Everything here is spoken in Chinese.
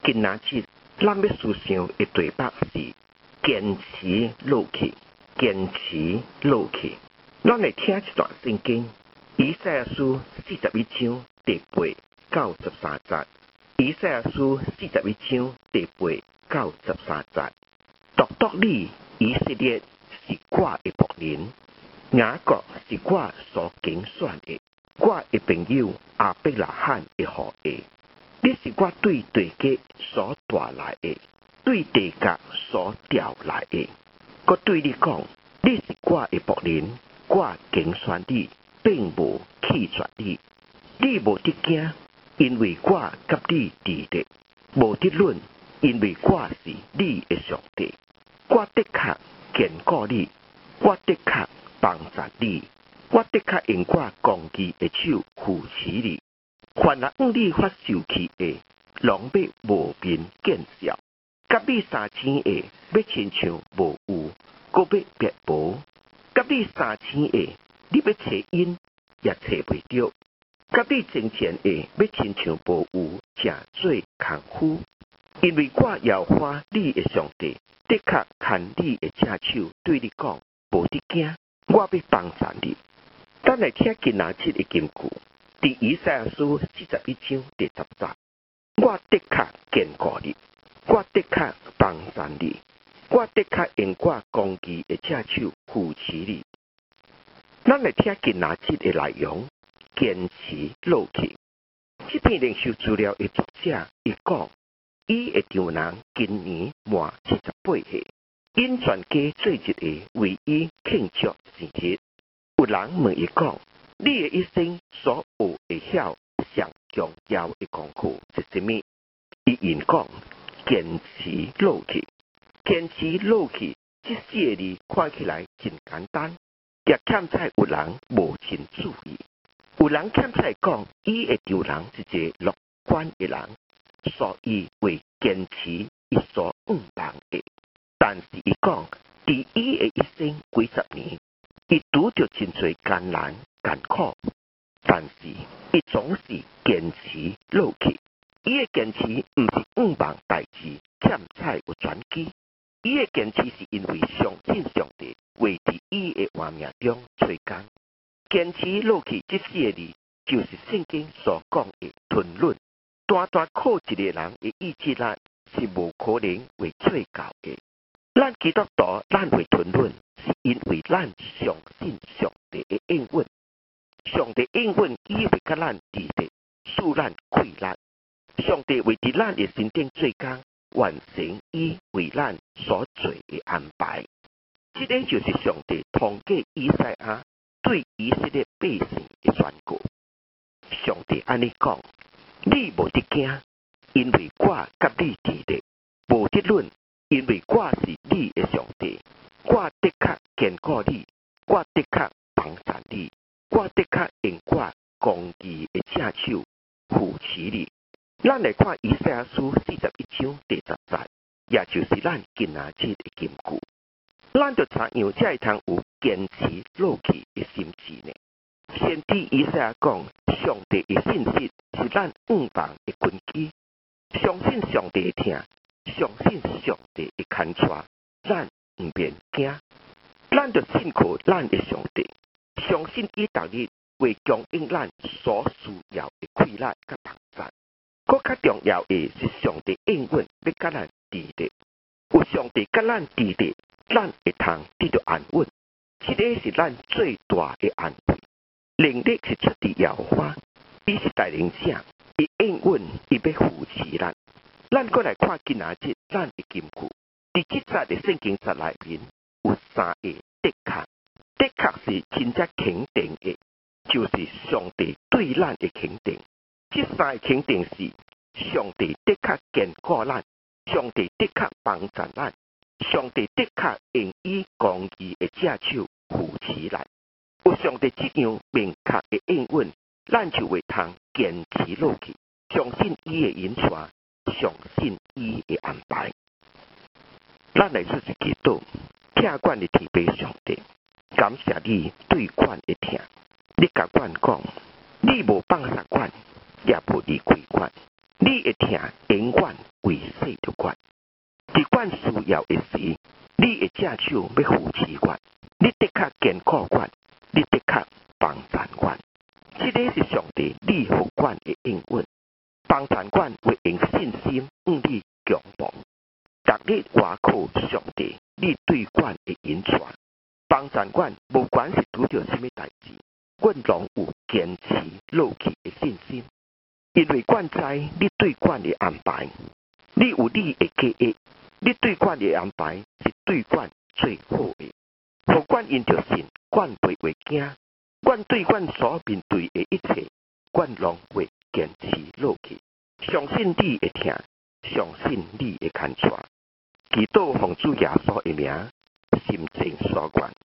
今仔日咱要思想的对白是坚持落去，坚持落去。咱来听一段圣经，以赛亚书41章第8到13节。以赛亚书41章第8到13节。独你以色列是我的仆人，雅各是我所拣选的，我的朋友亚伯拉罕的后裔。你是我对地界所带来的，对地角所调来的。我对你讲，你是我的仆人，我拣选你，并无弃绝你。你无得惊，因为我甲你伫咧；无得论，因为我是你的上帝。我的确坚固你，我的确帮助你，我的确用我公义的手扶持你。凡若向你发受气的，拢要无面见笑；甲你三千的，要亲像无有，搁要别无；甲你三千的，你要找因也找袂着；甲你真钱的，要亲像无有，正做功夫。因为我摇花你的上帝，的确牵你的正手，对你讲，无得惊，我要帮助你。咱来听今仔日的金句。伫以赛亚书41章第10节，我的确坚固你，我的确帮助你，我的确用我公义的正手扶持你。咱来听今仔日的内容，坚持落去。这篇灵修资料的作者，伊讲，伊的丈人今年满78岁，因全家做一个为伊庆祝生日。有人问伊讲，你的一生所学会晓上重要的功课是什么？伊应讲，坚持落去。坚持落去，这4个字看起来真简单，也欠在有人无真注意。有人欠在讲，伊的丈人是一个乐观的人，所以为坚持伊所望的。但是伊讲，伫伊的一生几十年，伊拄着真侪艰难艰苦，但是伊总是坚持落去。伊的坚持毋是望代志欠债有转机，伊的坚持是因为相信上帝为伫伊的活命中做工。坚持落去这4个字，就是圣经所讲的吞忍。单靠一个人的意志力是无可能会做到的。咱基督徒咱会吞忍，是因为咱相信上帝的应允。上帝应允，伊会甲咱伫咧，使咱快乐。上帝为伫咱的身顶做工，完成伊为咱所做的安排。这个就是上帝通过以赛亚对以色列百姓的宣告。上帝安尼讲：你无得惊，因为我甲你伫咧；无得论，因为我是你的上帝。我的确坚固你，我的确帮助你，我的确用我公义的正手扶持你。咱来看以赛亚书41章第10节，也就是咱今仔日的金句。咱就怎样才会通有坚持落去的心志呢？先知以赛亚讲，上帝的信息是咱望的根基。相信上帝的听，相信上帝的牵带，咱毋免惊。咱就信靠咱的上帝，相信伊逐日会供应咱所需要的快乐甲帮助。搁较重要的是上帝应允要甲咱伫咧，有上帝甲咱伫咧，咱会通得到安稳。这个是咱最大的安慰。能力是出自耶和华，伊是带领者，伊应允，伊要扶持咱。咱搁来看今仔日咱的金句，伫这节的圣经节内面有3个的确，的确是真正肯定的，就是上帝对咱的肯定。这3个肯定是：上帝的确坚固咱，上帝的确帮助咱，上帝的确用伊公义的正手扶持咱。有上帝这样明确的应允，咱就会通坚持落去，相信伊的引带，相信伊的安排。咱来做一祈祷，听管的天父上帝，感谢你对管的听。你甲管讲，你无放下管，也无离开管。 你会听永远为世着管。伫管需要的时，你会正手要扶持管。你的确坚固管，你的确帮衬管。这个是上帝你福管的应允。帮衬管会用信心你强防。逐日外靠上帝你对管的引传。帮衬管无管是拄着什么代志，阮拢有坚持落去的信心。因为管知你对管的安排，你有你的计划，你对管的安排是对管最好的。互管因着信，管袂会惊。管对管所面对的一切，管拢会坚持落去。相信你会听，相信你会看传。祈祷奉主耶稣的名，心情所愿。